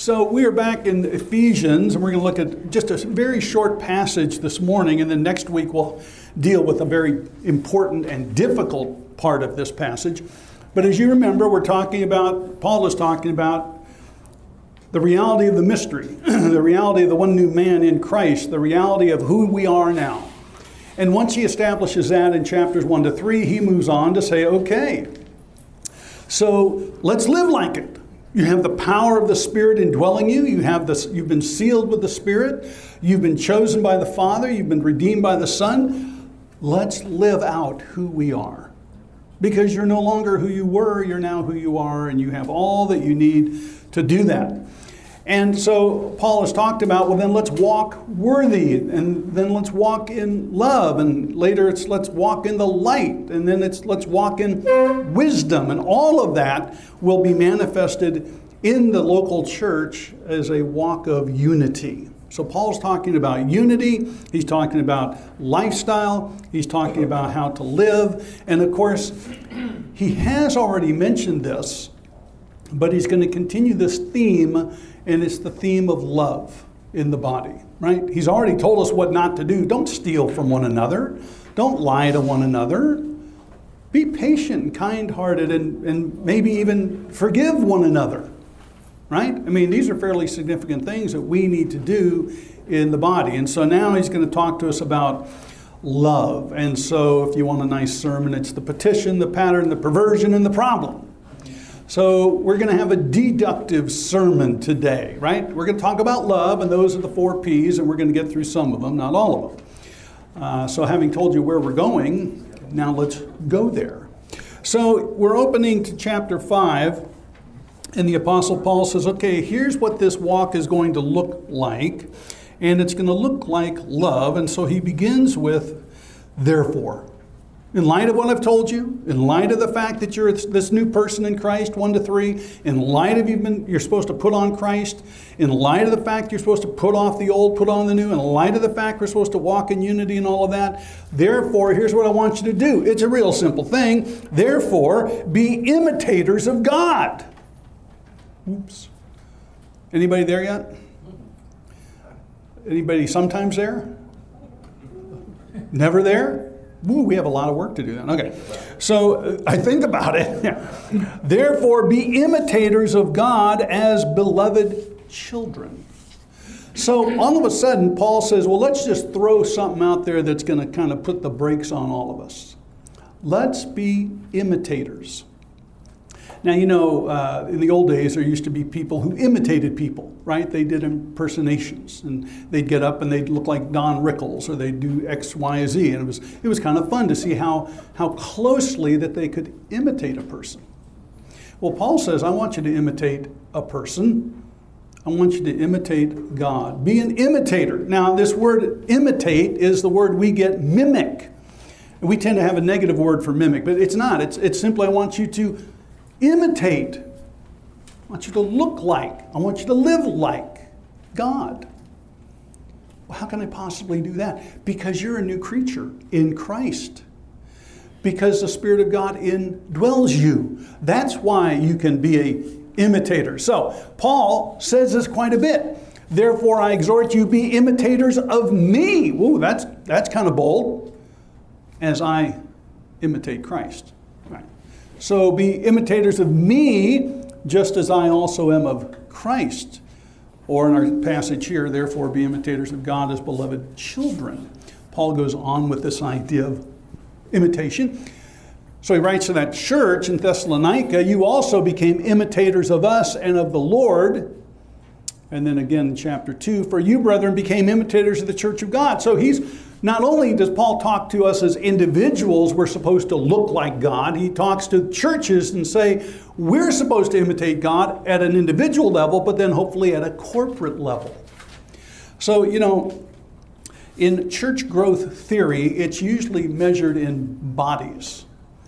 So we are back in Ephesians, and we're going to look at just a very short passage this morning, and then next week we'll deal with a very important and difficult part of this passage. But as you remember, Paul is talking about the reality of the mystery, the reality of the one new man in Christ, the reality of who we are now. And once he establishes that in chapters 1 to 3, he moves on to say, okay, so let's live like it. You have the power of the Spirit indwelling you. You've been sealed with the Spirit. You've been chosen by the Father. You've been redeemed by the Son. Let's live out who we are. Because you're no longer who you were, you're now who you are, and you have all that you need to do that. And so Paul has talked about, well, then let's walk worthy, and then let's walk in love, and later it's let's walk in the light, and then it's let's walk in wisdom, and all of that will be manifested in the local church as a walk of unity. So Paul's talking about unity, he's talking about lifestyle, he's talking about how to live, and of course, he has already mentioned this, but he's going to continue this theme, and it's the theme of love in the body, right? He's already told us what not to do. Don't steal from one another. Don't lie to one another. Be patient and kind-hearted and maybe even forgive one another, right? I mean, these are fairly significant things that we need to do in the body. And so now he's going to talk to us about love. And so if you want a nice sermon, it's the petition, the pattern, the perversion, and the problem. So we're going to have a deductive sermon today, right? We're going to talk about love, and those are the 4 P's, and we're going to get through some of them, not all of them. So having told you where we're going, now let's go there. So we're opening to chapter 5, and the Apostle Paul says, okay, here's what this walk is going to look like, and it's going to look like love. And so he begins with, therefore. In light of what I've told you, in light of the fact that you're this new person in Christ, 1 to 3, in light of you're supposed to put on Christ, in light of the fact you're supposed to put off the old, put on the new, in light of the fact we're supposed to walk in unity and all of that, therefore, here's what I want you to do. It's a real simple thing. Therefore, be imitators of God. Oops. Anybody there yet? Anybody sometimes there? Never there? Ooh, we have a lot of work to do then. Okay. So I think about it. Yeah. Therefore, be imitators of God as beloved children. So all of a sudden, Paul says, well, let's just throw something out there that's going to kind of put the brakes on all of us. Let's be imitators. Now, you know, in the old days, there used to be people who imitated people, right? They did impersonations, and they'd get up and they'd look like Don Rickles, or they'd do X, Y, Z, and it was kind of fun to see how closely that they could imitate a person. Well, Paul says, I want you to imitate a person. I want you to imitate God. Be an imitator. Now, this word imitate is the word we get mimic. We tend to have a negative word for mimic, but it's not. It's simply I want you to imitate. I want you to look like. I want you to live like God. Well, how can I possibly do that? Because you're a new creature in Christ. Because the Spirit of God indwells you. That's why you can be an imitator. So, Paul says this quite a bit. Therefore, I exhort you, be imitators of me. Ooh, that's kind of bold. As I imitate Christ. So be imitators of me, just as I also am of Christ. Or in our passage here, therefore be imitators of God as beloved children. Paul goes on with this idea of imitation. So he writes to that church in Thessalonica, you also became imitators of us and of the Lord. And then again in chapter 2, for you, brethren, became imitators of the church of God. So not only does Paul talk to us as individuals, we're supposed to look like God, he talks to churches and say, we're supposed to imitate God at an individual level, but then hopefully at a corporate level. So, you know, in church growth theory, it's usually measured in bodies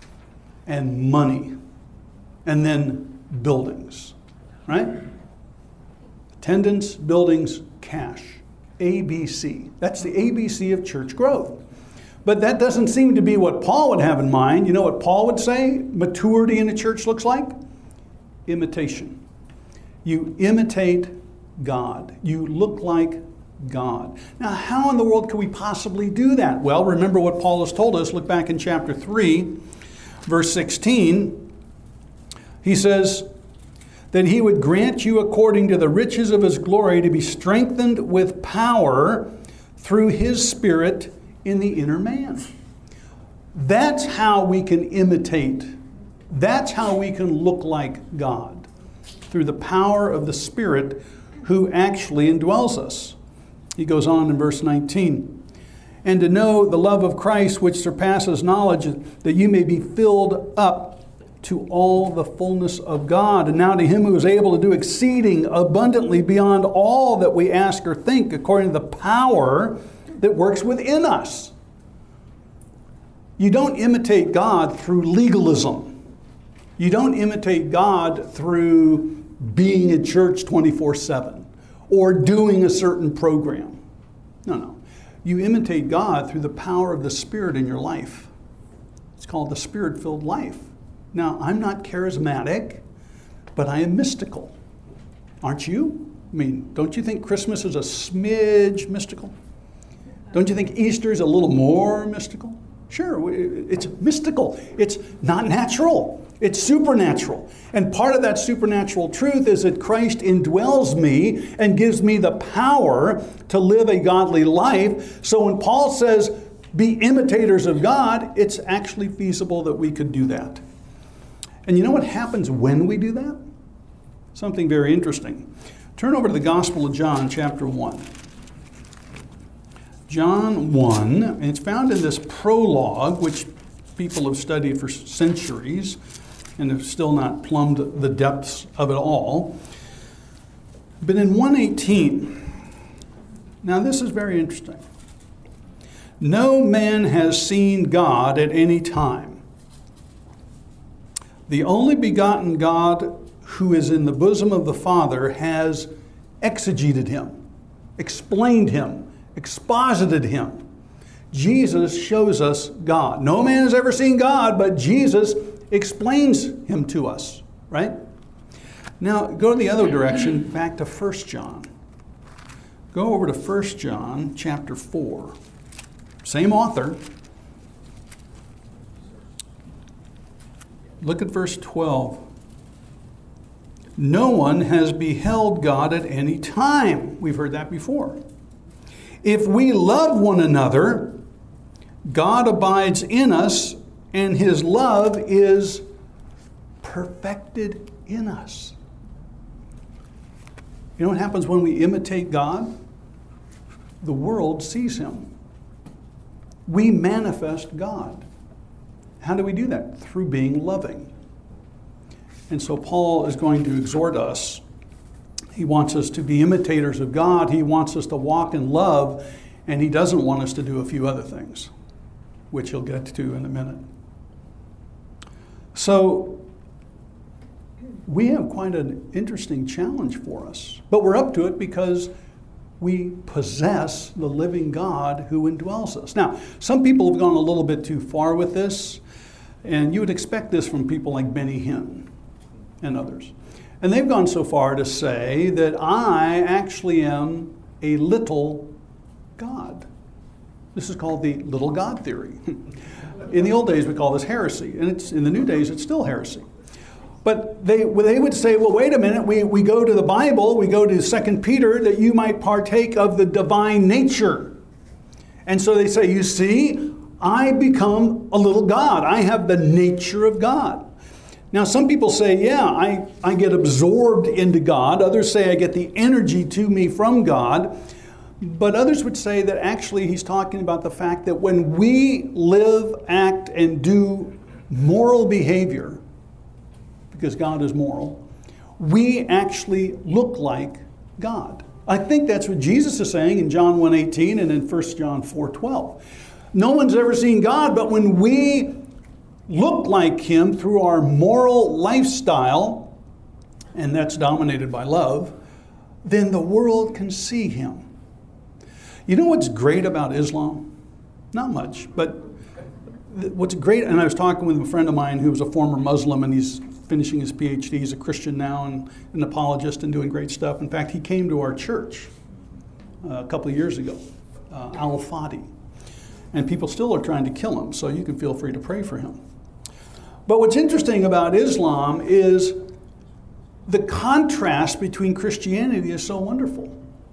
and money and then buildings, right? Attendance, buildings, cash. ABC. That's the ABC of church growth. But that doesn't seem to be what Paul would have in mind. You know what Paul would say maturity in a church looks like? Imitation. You imitate God. You look like God. Now, how in the world can we possibly do that? Well, remember what Paul has told us. Look back in chapter 3, verse 16. He says that he would grant you according to the riches of his glory to be strengthened with power through his Spirit in the inner man. That's how we can imitate. That's how we can look like God, through the power of the Spirit who actually indwells us. He goes on in verse 19. And to know the love of Christ which surpasses knowledge, that you may be filled up to all the fullness of God. And now to him who is able to do exceeding abundantly beyond all that we ask or think, according to the power that works within us. You don't imitate God through legalism. You don't imitate God through being at church 24/7 or doing a certain program. No. You imitate God through the power of the Spirit in your life. It's called the Spirit-filled life. Now, I'm not charismatic, but I am mystical. Aren't you? I mean, don't you think Christmas is a smidge mystical? Don't you think Easter is a little more mystical? Sure, it's mystical. It's not natural. It's supernatural. And part of that supernatural truth is that Christ indwells me and gives me the power to live a godly life. So when Paul says, be imitators of God, it's actually feasible that we could do that. And you know what happens when we do that? Something very interesting. Turn over to the Gospel of John, chapter 1. John 1, and it's found in this prologue, which people have studied for centuries and have still not plumbed the depths of it all. But in 1:18, now this is very interesting. No man has seen God at any time. The only begotten God who is in the bosom of the Father has exegeted him, explained him, exposited him. Jesus shows us God. No man has ever seen God, but Jesus explains him to us, right? Now, go the other direction, back to 1 John. Go over to 1 John chapter 4. Same author. Look at verse 12. No one has beheld God at any time. We've heard that before. If we love one another, God abides in us, and his love is perfected in us. You know what happens when we imitate God? The world sees him. We manifest God. How do we do that? Through being loving. And so Paul is going to exhort us. He wants us to be imitators of God. He wants us to walk in love, and he doesn't want us to do a few other things, which he'll get to in a minute. So we have quite an interesting challenge for us, but we're up to it because we possess the living God who indwells us. Now, some people have gone a little bit too far with this, and you would expect this from people like Benny Hinn and others. And they've gone so far to say that I actually am a little God. This is called the little God theory. In the old days, we call this heresy, and in the new days, it's still heresy. But they would say, well, wait a minute, we go to the Bible, we go to 2 Peter, that you might partake of the divine nature. And so they say, you see, I become a little God. I have the nature of God. Now, some people say, yeah, I get absorbed into God. Others say I get the energy to me from God. But others would say that actually he's talking about the fact that when we live, act, and do moral behavior, because God is moral, we actually look like God. I think that's what Jesus is saying in John 1:18 and in 1 John 4:12. No one's ever seen God, but when we look like him through our moral lifestyle, and that's dominated by love, then the world can see him. You know what's great about Islam? Not much, but what's great, and I was talking with a friend of mine who was a former Muslim, and he's finishing his PhD. He's a Christian now and an apologist and doing great stuff. In fact, he came to our church a couple of years ago, Al-Fadi. And people still are trying to kill him, so you can feel free to pray for him. But what's interesting about Islam is the contrast between Christianity is so wonderful.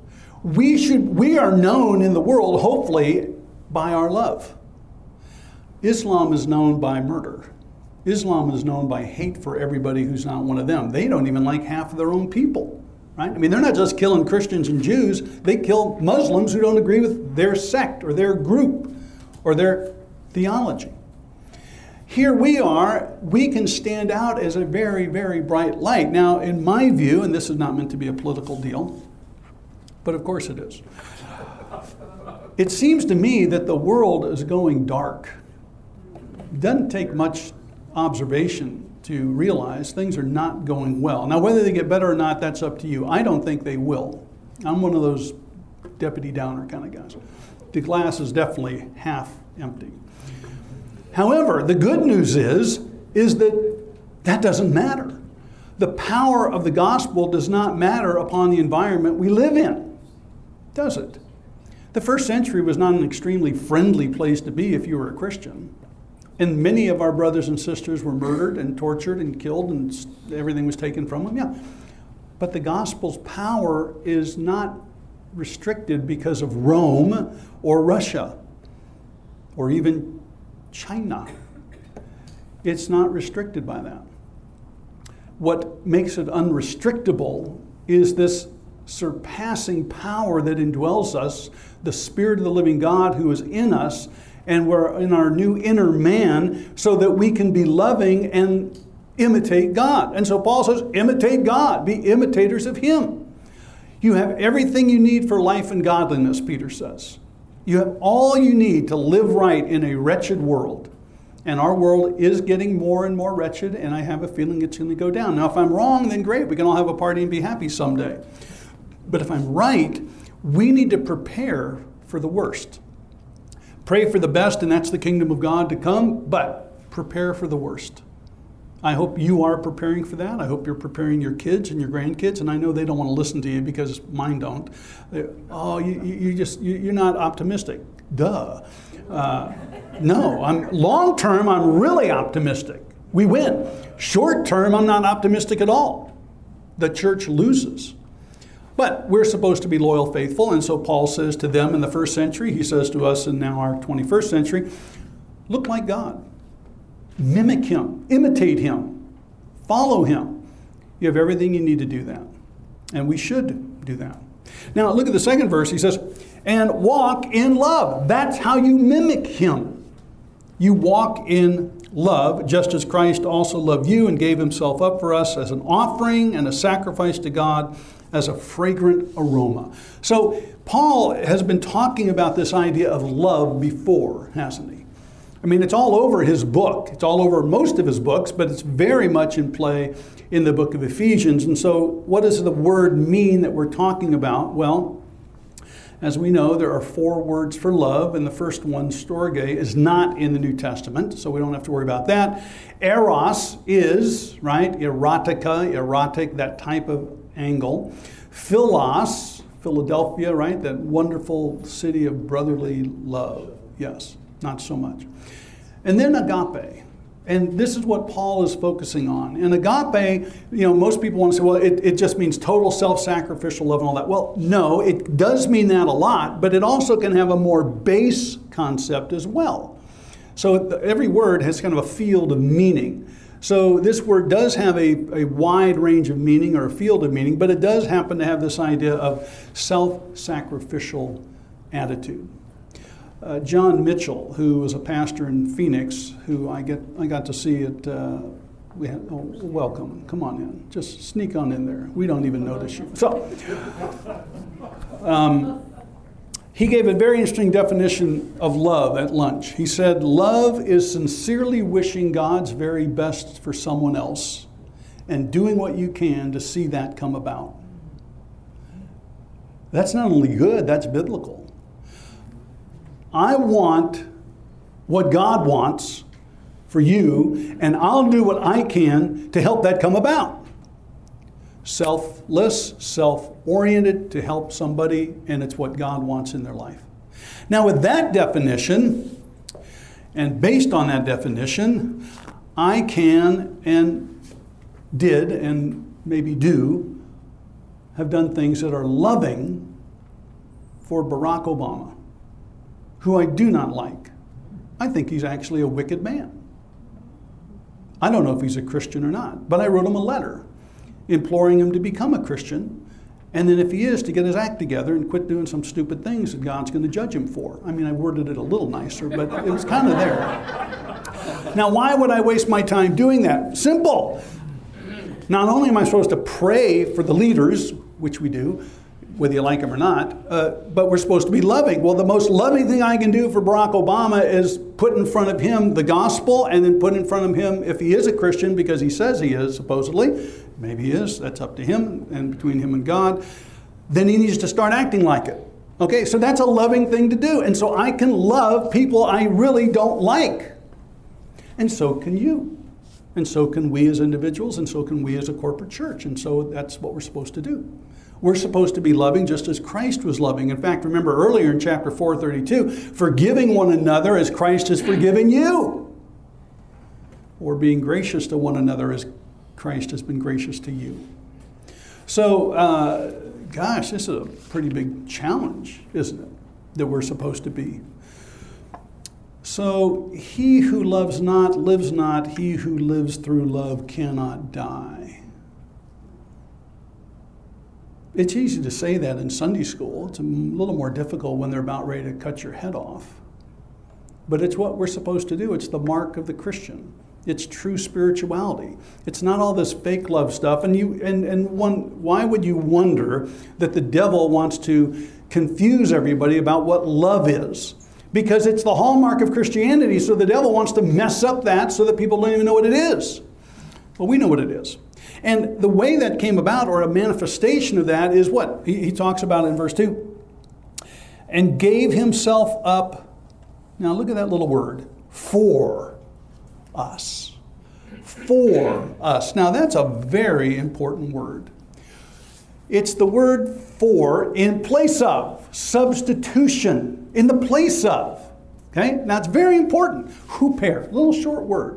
We are known in the world, hopefully, by our love. Islam is known by murder. Islam is known by hate for everybody who's not one of them. They don't even like half of their own people, right? I mean, they're not just killing Christians and Jews. They kill Muslims who don't agree with their sect or their group or their theology. Here we are, we can stand out as a very, very bright light. Now, in my view, and this is not meant to be a political deal, but of course it is. It seems to me that the world is going dark. It doesn't take much observation to realize things are not going well. Now, whether they get better or not, that's up to you. I don't think they will. I'm one of those Debbie Downer kind of guys. The glass is definitely half empty. However, the good news is that doesn't matter. The power of the gospel does not matter upon the environment we live in, does it? The first century was not an extremely friendly place to be if you were a Christian. And many of our brothers and sisters were murdered and tortured and killed and everything was taken from them, yeah. But the gospel's power is not restricted because of Rome or Russia or even China. It's not restricted by that. What makes it unrestrictable is this surpassing power that indwells us, the Spirit of the living God who is in us, and we're in our new inner man so that we can be loving and imitate God. And so Paul says, imitate God, be imitators of Him. You have everything you need for life and godliness, Peter says. You have all you need to live right in a wretched world. And our world is getting more and more wretched, and I have a feeling it's going to go down. Now, if I'm wrong, then great. We can all have a party and be happy someday. But if I'm right, we need to prepare for the worst. Pray for the best, and that's the kingdom of God to come, but prepare for the worst. I hope you are preparing for that. I hope you're preparing your kids and your grandkids, and I know they don't want to listen to you because mine don't. You're not optimistic. Duh. No, long term, I'm really optimistic. We win. Short term, I'm not optimistic at all. The church loses. But we're supposed to be loyal, faithful, and so Paul says to them in the first century, he says to us in now our 21st century, look like God. Mimic Him. Imitate Him. Follow Him. You have everything you need to do that. And we should do that. Now look at the second verse. He says, and walk in love. That's how you mimic Him. You walk in love, just as Christ also loved you and gave Himself up for us as an offering and a sacrifice to God as a fragrant aroma. So Paul has been talking about this idea of love before, hasn't he? I mean, it's all over his book. It's all over most of his books, but it's very much in play in the book of Ephesians. And so what does the word mean that we're talking about? Well, as we know, there are 4 words for love, and the first one, storge, is not in the New Testament, so we don't have to worry about that. Eros is, right, erotica, erotic, that type of angle. Philos, Philadelphia, right, that wonderful city of brotherly love. Yes, not so much. And then agape. And this is what Paul is focusing on. And agape, most people want to say, well, it just means total self-sacrificial love and all that. Well, no, it does mean that a lot, but it also can have a more base concept as well. So every word has kind of a field of meaning. So this word does have a wide range of meaning or a field of meaning, but it does happen to have this idea of self-sacrificial attitude. John Mitchell, who was a pastor in Phoenix, who I got to see at, welcome, come on in, just sneak on in there. We don't even notice you. So, he gave a very interesting definition of love at lunch. He said, love is sincerely wishing God's very best for someone else and doing what you can to see that come about. That's not only good, that's biblical. I want what God wants for you, and I'll do what I can to help that come about. Selfless, self-oriented to help somebody, and it's what God wants in their life. Now with that definition, and based on that definition, I can and did and maybe do have done things that are loving for Barack Obama, who I do not like. I think he's actually a wicked man. I don't know if he's a Christian or not, but I wrote him a letter imploring him to become a Christian, and then if he is, to get his act together and quit doing some stupid things that God's going to judge him for. I mean, I worded it a little nicer, but it was kind of there. Now, why would I waste my time doing that? Simple. Not only am I supposed to pray for the leaders, which we do, whether you like them or not, but we're supposed to be loving. Well, the most loving thing I can do for Barack Obama is put in front of him the gospel, and then put in front of him, if he is a Christian, because he says he is, supposedly, maybe he is, that's up to him and between him and God, then he needs to start acting like it. Okay, so that's a loving thing to do. And so I can love people I really don't like. And so can you. And so can we as individuals, and so can we as a corporate church. And so that's what we're supposed to do. We're supposed to be loving just as Christ was loving. In fact, remember earlier in chapter 4:32, forgiving one another as Christ has forgiven you. Or being gracious to one another as Christ has been gracious to you. So, gosh, this is a pretty big challenge, isn't it? That we're supposed to be. So, he who loves not lives not. He who lives through love cannot die. It's easy to say that in Sunday school. It's a little more difficult when they're about ready to cut your head off. But it's what we're supposed to do. It's the mark of the Christian. It's true spirituality. It's not all this fake love stuff. Why would you wonder that the devil wants to confuse everybody about what love is? Because it's the hallmark of Christianity, so the devil wants to mess up that so that people don't even know what it is. Well, we know what it is. And the way that came about, or a manifestation of that, is what? He talks about in verse 2. And gave himself up, now look at that little word, for us. For us. Now that's a very important word. It's the word for in place of, substitution, in the place of. Okay? Now it's very important. Huper, little short word.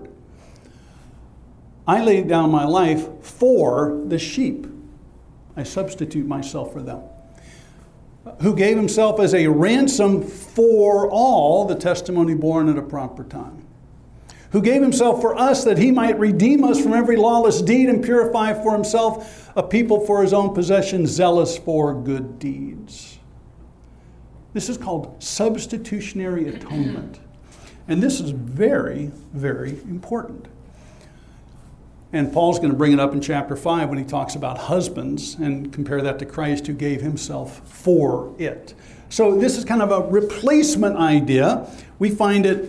I laid down my life for the sheep. I substitute myself for them. Who gave himself as a ransom for all, the testimony born at a proper time. Who gave himself for us that he might redeem us from every lawless deed and purify for himself a people for his own possession, zealous for good deeds. This is called substitutionary atonement. And this is very, very important. And Paul's going to bring it up in chapter 5 when he talks about husbands and compare that to Christ who gave himself for it. So this is kind of a replacement idea. We find it,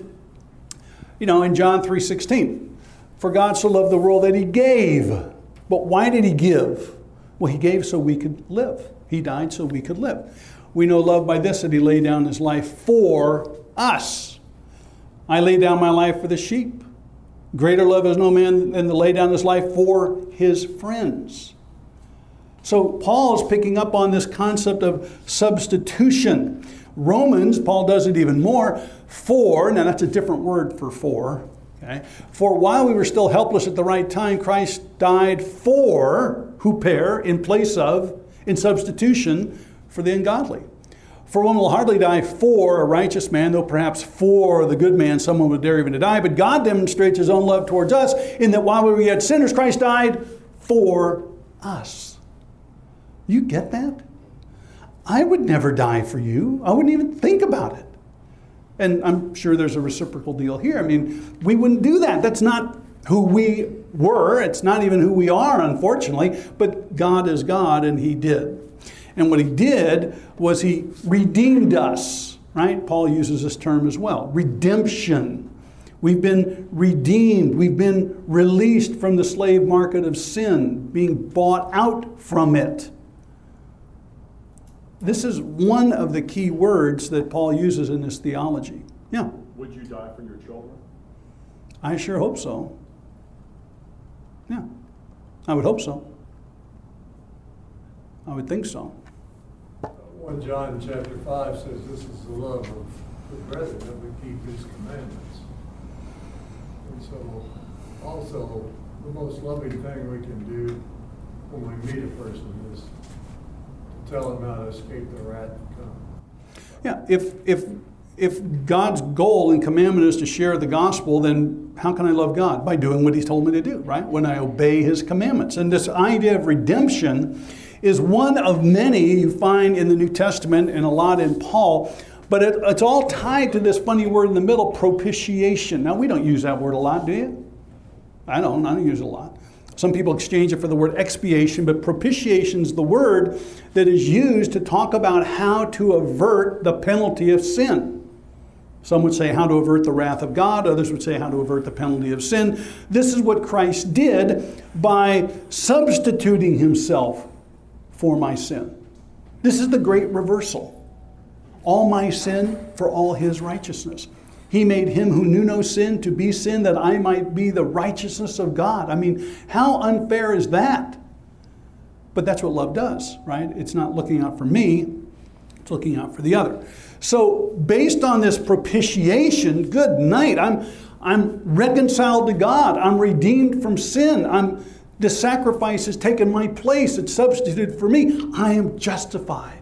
in John 3:16. For God so loved the world that he gave. But why did he give? Well, he gave so we could live. He died so we could live. We know love by this, that he laid down his life for us. I laid down my life for the sheep. Greater love has no man than to lay down his life for his friends. So Paul is picking up on this concept of substitution. Romans, Paul does it even more. For, now that's a different word for, okay? For while we were still helpless at the right time, Christ died for, huper, in place of, in substitution for the ungodly. For one will hardly die for a righteous man, though perhaps for the good man someone would dare even to die. But God demonstrates his own love towards us in that while we were yet sinners, Christ died for us. You get that? I would never die for you. I wouldn't even think about it. And I'm sure there's a reciprocal deal here. I mean, we wouldn't do that. That's not who we were. It's not even who we are, unfortunately. But God is God, and he did. And what he did was he redeemed us, right? Paul uses this term as well. Redemption. We've been redeemed. We've been released from the slave market of sin, being bought out from it. This is one of the key words that Paul uses in his theology. Yeah? Would you die for your children? I sure hope so. Yeah, I would hope so. I would think so. 1 John chapter 5 says this is the love of the brethren, that we keep his commandments. And so also the most loving thing we can do when we meet a person is to tell them how to escape the wrath to come. Yeah, if God's goal and commandment is to share the gospel, then how can I love God? By doing what he's told me to do, right? When I obey his commandments. And this idea of redemption is one of many you find in the New Testament and a lot in Paul, but it's all tied to this funny word in the middle, propitiation. Now, we don't use that word a lot, do you? I don't use it a lot. Some people exchange it for the word expiation, but propitiation is the word that is used to talk about how to avert the penalty of sin. Some would say how to avert the wrath of God. Others would say how to avert the penalty of sin. This is what Christ did by substituting himself for my sin. This is the great reversal. All my sin for all his righteousness. He made him who knew no sin to be sin that I might be the righteousness of God. I mean, how unfair is that? But that's what love does, right? It's not looking out for me, it's looking out for the other. So based on this propitiation, good night. I'm reconciled to God. I'm redeemed from sin. The sacrifice has taken my place. It's substituted for me. I am justified.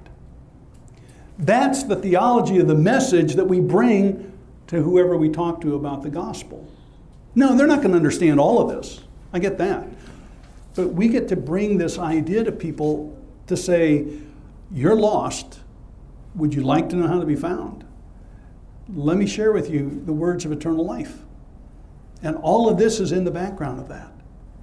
That's the theology of the message that we bring to whoever we talk to about the gospel. No, they're not going to understand all of this. I get that. But we get to bring this idea to people to say, you're lost. Would you like to know how to be found? Let me share with you the words of eternal life. And all of this is in the background of that.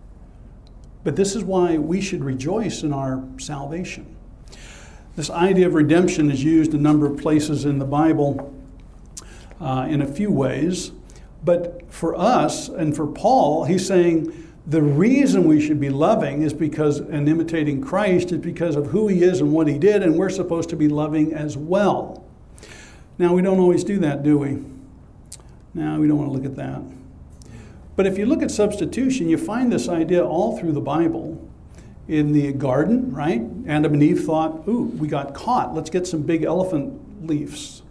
But this is why we should rejoice in our salvation. This idea of redemption is used a number of places in the Bible in a few ways. But for us and for Paul, he's saying the reason we should be loving is because, and imitating Christ, is because of who he is and what he did, and we're supposed to be loving as well. Now, we don't always do that, do we? No, we don't want to look at that. But if you look at substitution, you find this idea all through the Bible. In the garden, right? Adam and Eve thought, ooh, we got caught. Let's get some big elephant leaves,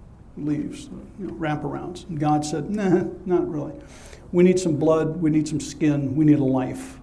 wraparounds. And God said, nah, not really. We need some blood. We need some skin. We need a life.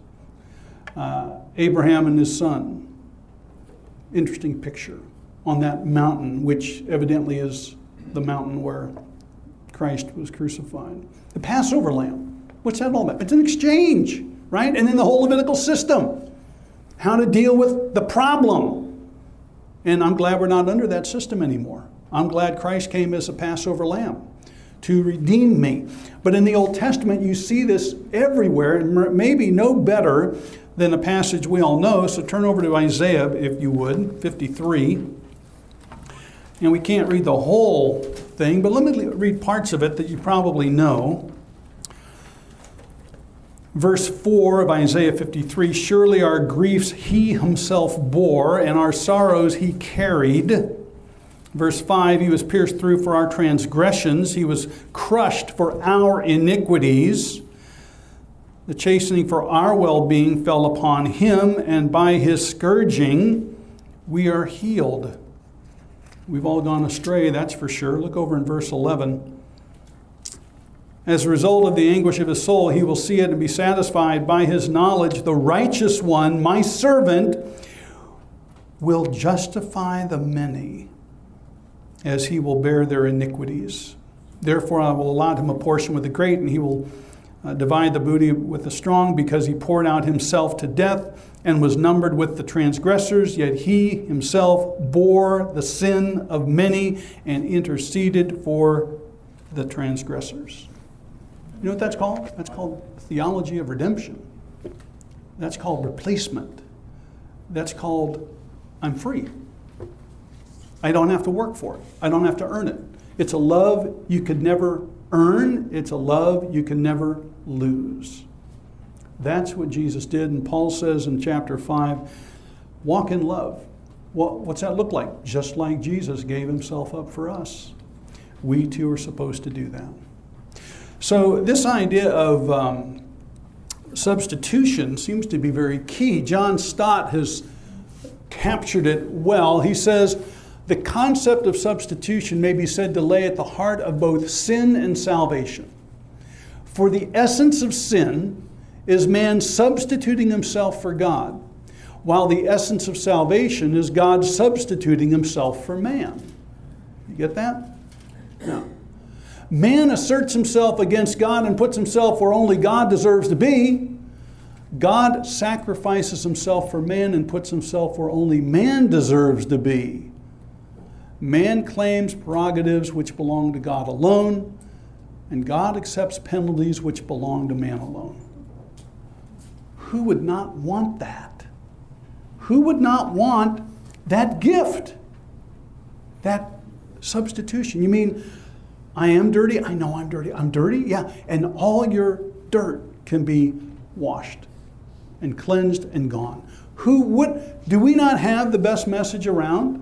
Abraham and his son. Interesting picture on that mountain, which evidently is the mountain where Christ was crucified. The Passover lamb. What's that all about? It's an exchange, right? And then the whole Levitical system. How to deal with the problem. And I'm glad we're not under that system anymore. I'm glad Christ came as a Passover lamb to redeem me. But in the Old Testament, you see this everywhere, and maybe no better than a passage we all know. So turn over to Isaiah, if you would, 53. And we can't read the whole thing, but let me read parts of it that you probably know. Verse 4 of Isaiah 53, surely our griefs he himself bore, and our sorrows he carried. Verse 5, he was pierced through for our transgressions. He was crushed for our iniquities. The chastening for our well-being fell upon him, and by his scourging we are healed. We've all gone astray, that's for sure. Look over in verse 11. As a result of the anguish of his soul, he will see it and be satisfied. By his knowledge, the righteous one, my servant, will justify the many, as he will bear their iniquities. Therefore, I will allot him a portion with the great, and he will divide the booty with the strong, because he poured out himself to death and was numbered with the transgressors. Yet he himself bore the sin of many and interceded for the transgressors. You know what that's called? That's called theology of redemption. That's called replacement. That's called I'm free. I don't have to work for it. I don't have to earn it. It's a love you could never earn. It's a love you can never lose. That's what Jesus did. And Paul says in chapter 5, walk in love. What's that look like? Just like Jesus gave himself up for us. We too are supposed to do that. So this idea of substitution seems to be very key. John Stott has captured it well. He says, the concept of substitution may be said to lay at the heart of both sin and salvation. For the essence of sin is man substituting himself for God, while the essence of salvation is God substituting himself for man. You get that? No. Man asserts himself against God and puts himself where only God deserves to be. God sacrifices himself for man and puts himself where only man deserves to be. Man claims prerogatives which belong to God alone, and God accepts penalties which belong to man alone. Who would not want that? Who would not want that gift? That substitution. You mean, I am dirty? I know I'm dirty. I'm dirty? Yeah. And all your dirt can be washed and cleansed and gone. Do we not have the best message around?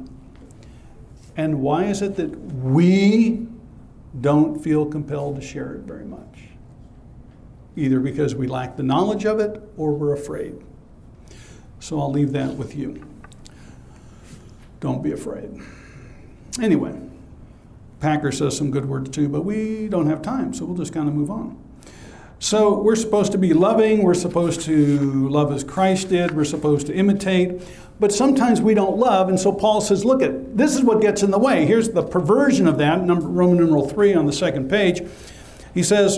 And why is it that we don't feel compelled to share it very much? Either because we lack the knowledge of it or we're afraid. So I'll leave that with you. Don't be afraid. Anyway, Packer says some good words too, but we don't have time, so we'll just kind of move on. So we're supposed to be loving. We're supposed to love as Christ did. We're supposed to imitate. But sometimes we don't love, and so Paul says, look, this is what gets in the way. Here's the perversion of that, Roman numeral 3 on the second page. He says,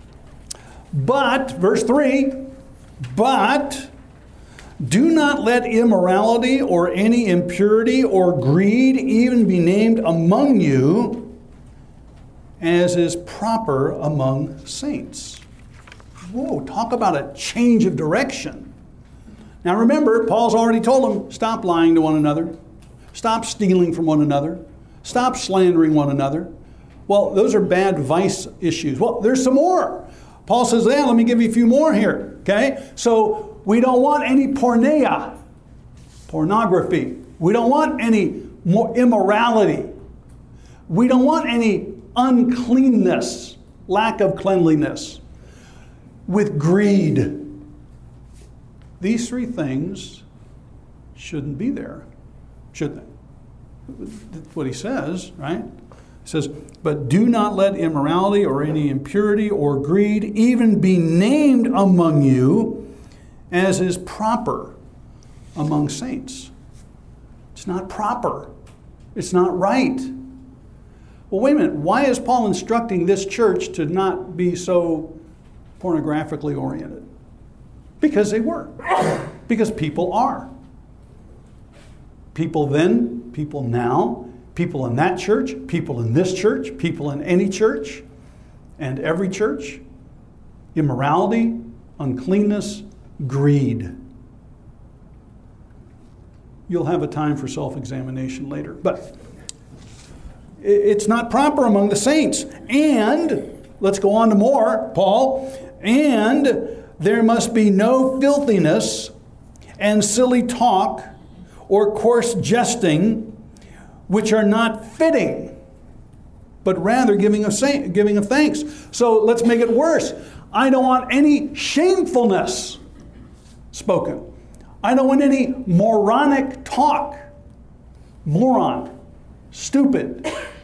but, verse 3, but do not let immorality or any impurity or greed even be named among you, as is proper among saints. Whoa, talk about a change of direction. Now remember, Paul's already told them, stop lying to one another. Stop stealing from one another. Stop slandering one another. Well, those are bad vice issues. Well, there's some more. Paul says, yeah, let me give you a few more here. Okay? So we don't want any porneia, pornography. We don't want any more immorality. We don't want any uncleanness, lack of cleanliness, with greed. These three things shouldn't be there, should they? That's what he says, right? He says, but do not let immorality or any impurity or greed even be named among you, as is proper among saints. It's not proper. It's not right. Well, wait a minute. Why is Paul instructing this church to not be so pornographically oriented? Because they were. Because people are. People then, people now, people in that church, people in this church, people in any church, and every church. Immorality, uncleanness, greed. You'll have a time for self-examination later. But it's not proper among the saints. And, let's go on to more, Paul, and there must be no filthiness and silly talk or coarse jesting, which are not fitting, but rather giving of thanks. So let's make it worse. I don't want any shamefulness spoken. I don't want any moronic talk. Moron. Stupid.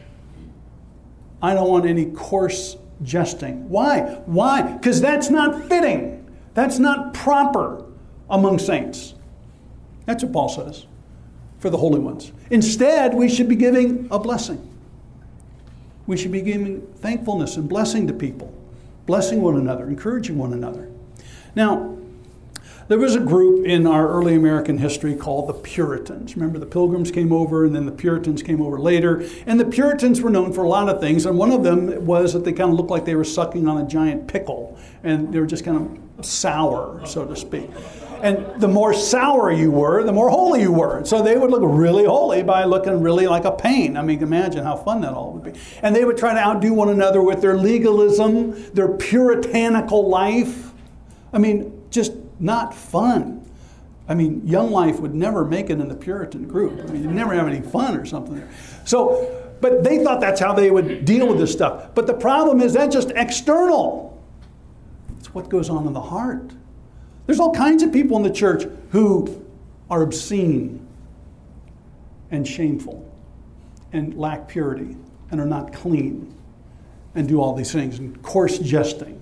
I don't want any coarse jesting. Why? Why? Because that's not fitting. That's not proper among saints. That's what Paul says for the holy ones. Instead, we should be giving a blessing. We should be giving thankfulness and blessing to people, blessing one another, encouraging one another. Now, there was a group in our early American history called the Puritans. Remember, the Pilgrims came over, and then the Puritans came over later. And the Puritans were known for a lot of things, and one of them was that they kind of looked like they were sucking on a giant pickle, and they were just kind of sour, so to speak. And the more sour you were, the more holy you were. So they would look really holy by looking really like a pain. I mean, imagine how fun that all would be. And they would try to outdo one another with their legalism, their puritanical life. I mean, just not fun. I mean, Young Life would never make it in the Puritan group. I mean, you'd never have any fun or something there. So, But they thought that's how they would deal with this stuff. But the problem is that's just external. It's what goes on in the heart. There's all kinds of people in the church who are obscene and shameful and lack purity and are not clean and do all these things and coarse jesting.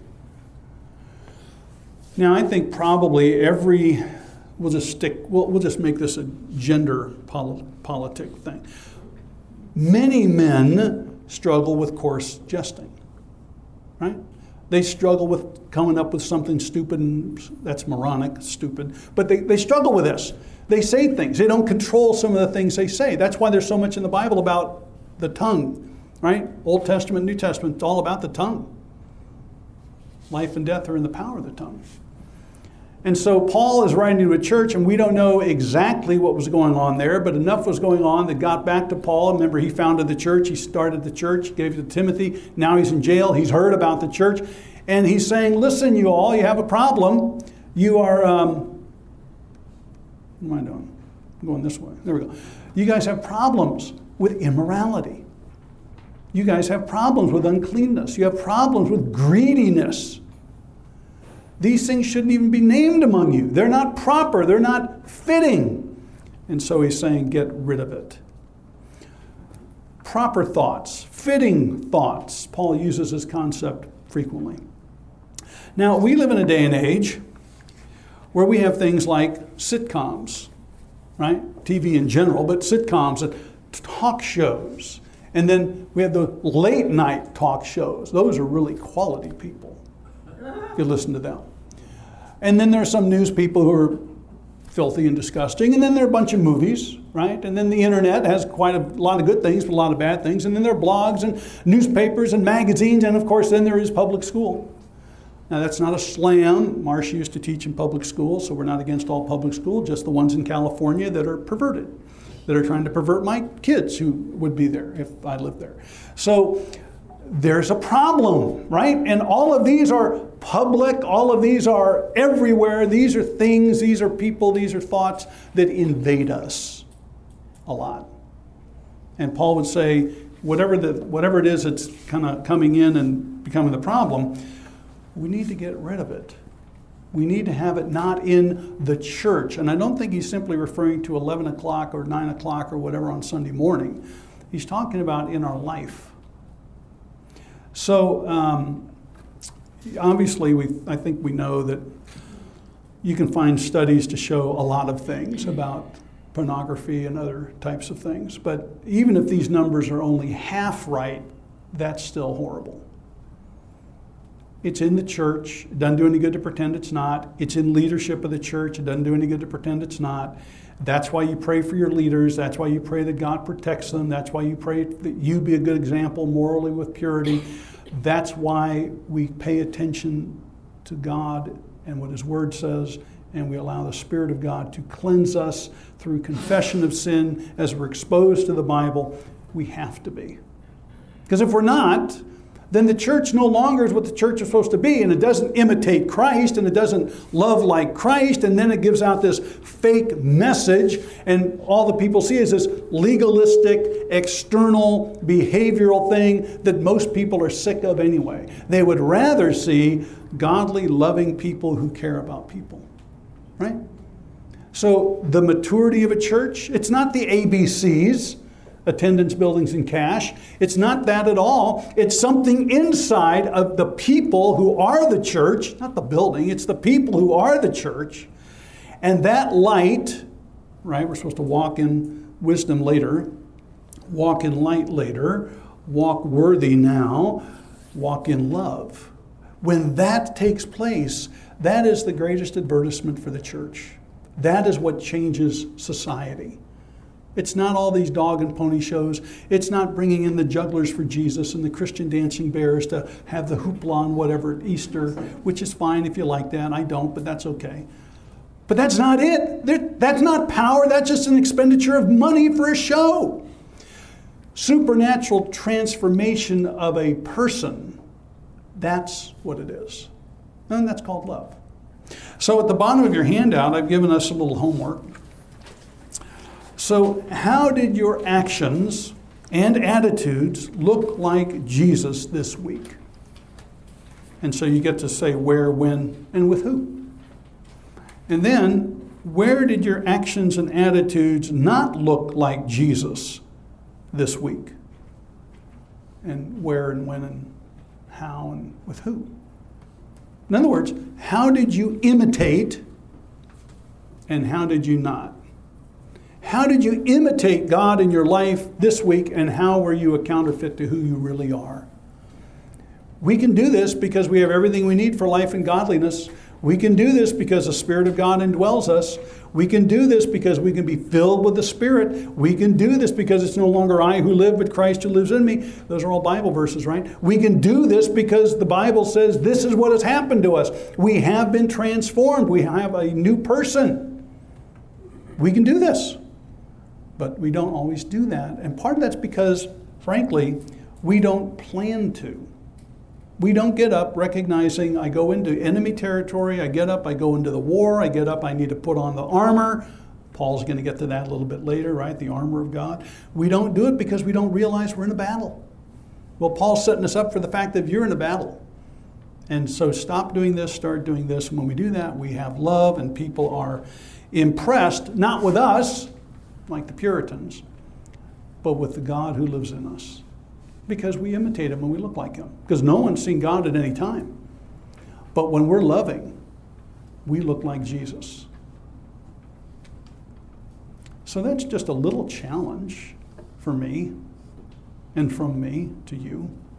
Now, I think probably we'll just make this a gender politic thing. Many men struggle with coarse jesting, right? They struggle with coming up with something stupid, and that's moronic, stupid. But they struggle with this. They say things. They don't control some of the things they say. That's why there's so much in the Bible about the tongue, right? Old Testament, New Testament, it's all about the tongue. Life and death are in the power of the tongue. And so Paul is writing to a church, and we don't know exactly what was going on there, but enough was going on that got back to Paul. Remember, he founded the church, he started the church, gave it to Timothy. Now he's in jail, he's heard about the church, and he's saying, listen, you all, you have a problem. You are, what am I doing? I'm going this way. There we go. You guys have problems with immorality. You guys have problems with uncleanness. You have problems with greediness. These things shouldn't even be named among you. They're not proper. They're not fitting. And so he's saying, get rid of it. Proper thoughts, fitting thoughts. Paul uses this concept frequently. Now, we live in a day and age where we have things like sitcoms, right? TV in general, but sitcoms and talk shows. And then we have the late night talk shows. Those are really quality people. You listen to them. And then there are some news people who are filthy and disgusting. And then there are a bunch of movies, right? And then the internet has quite a lot of good things, but a lot of bad things. And then there are blogs and newspapers and magazines. And of course, then there is public school. Now, that's not a slam. Marcia used to teach in public school, so we're not against all public school, just the ones in California that are perverted, that are trying to pervert my kids who would be there if I lived there. So there's a problem, right? And all of these are public, all of these are everywhere. These are things, these are people, these are thoughts that invade us a lot. And Paul would say, whatever it is that's kind of coming in and becoming the problem, we need to get rid of it. We need to have it not in the church. And I don't think he's simply referring to 11 o'clock or 9 o'clock or whatever on Sunday morning. He's talking about in our life. So obviously, I think we know that you can find studies to show a lot of things about pornography and other types of things. But even if these numbers are only half right, that's still horrible. It's in the church. It doesn't do any good to pretend it's not. It's in leadership of the church. It doesn't do any good to pretend it's not. That's why you pray for your leaders. That's why you pray that God protects them. That's why you pray that you be a good example morally with purity. That's why we pay attention to God and what His Word says, and we allow the Spirit of God to cleanse us through confession of sin as we're exposed to the Bible. We have to be. Because if we're not, then the church no longer is what the church is supposed to be, and it doesn't imitate Christ, and it doesn't love like Christ, and then it gives out this fake message, and all the people see is this legalistic, external, behavioral thing that most people are sick of anyway. They would rather see godly, loving people who care about people, right? So the maturity of a church, it's not the ABCs, attendance, buildings, and cash. It's not that at all. It's something inside of the people who are the church, not the building. It's the people who are the church. And that light, right, we're supposed to walk in wisdom later, walk in light later, walk worthy now, walk in love. When that takes place, that is the greatest advertisement for the church. That is what changes society. It's not all these dog and pony shows. It's not bringing in the jugglers for Jesus and the Christian dancing bears to have the hoopla and whatever at Easter, which is fine if you like that. I don't, but that's okay. But that's not it. That's not power. That's just an expenditure of money for a show. Supernatural transformation of a person, that's what it is. And that's called love. So at the bottom of your handout, I've given us a little homework. So how did your actions and attitudes look like Jesus this week? And so you get to say where, when, and with who. And then, where did your actions and attitudes not look like Jesus this week? And where and when and how and with who? In other words, how did you imitate and how did you not? How did you imitate God in your life this week and how were you a counterfeit to who you really are? We can do this because we have everything we need for life and godliness. We can do this because the Spirit of God indwells us. We can do this because we can be filled with the Spirit. We can do this because it's no longer I who live, but Christ who lives in me. Those are all Bible verses, right? We can do this because the Bible says this is what has happened to us. We have been transformed. We have a new person. We can do this. But we don't always do that. And part of that's because, frankly, we don't plan to. We don't get up recognizing I go into enemy territory, I get up, I go into the war, I get up, I need to put on the armor. Paul's going to get to that a little bit later, right? The armor of God. We don't do it because we don't realize we're in a battle. Well, Paul's setting us up for the fact that you're in a battle. And so stop doing this, start doing this. And when we do that, we have love and people are impressed, not with us, like the Puritans, but with the God who lives in us. Because we imitate him and we look like him. Because no one's seen God at any time. But when we're loving, we look like Jesus. So that's just a little challenge for me and from me to you.